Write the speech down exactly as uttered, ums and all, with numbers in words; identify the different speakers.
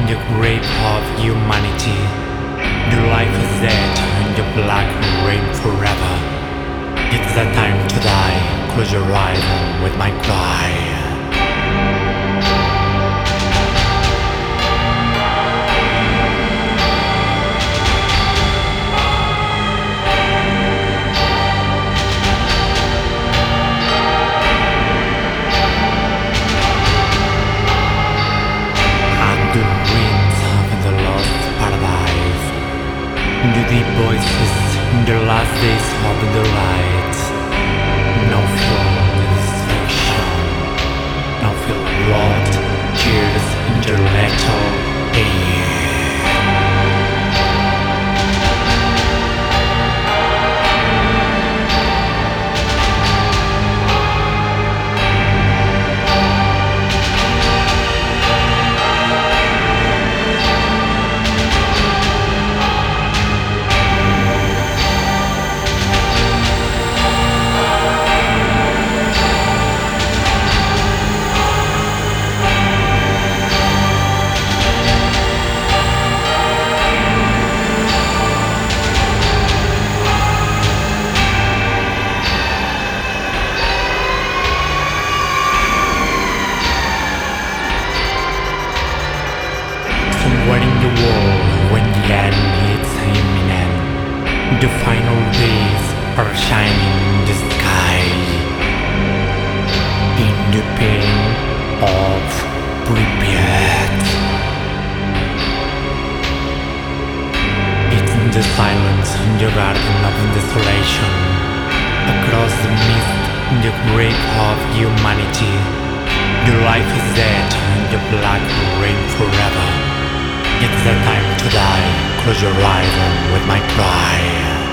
Speaker 1: the grave of humanity. The life is dead and the black rain forever. It's the time to die. Close your eyes with my cry. The deep voices in the last days of the light. No film distraction, no feel blood, tears in the little air. Somewhere in the world, when the end is imminent, the final days are shining in the sky. In the pain of Pripyat, it's in the silence, in the garden of desolation, across the mist, in the grave of humanity. The life is dead, and the black rain forever. It's the time to die. Close your eyes with my cry.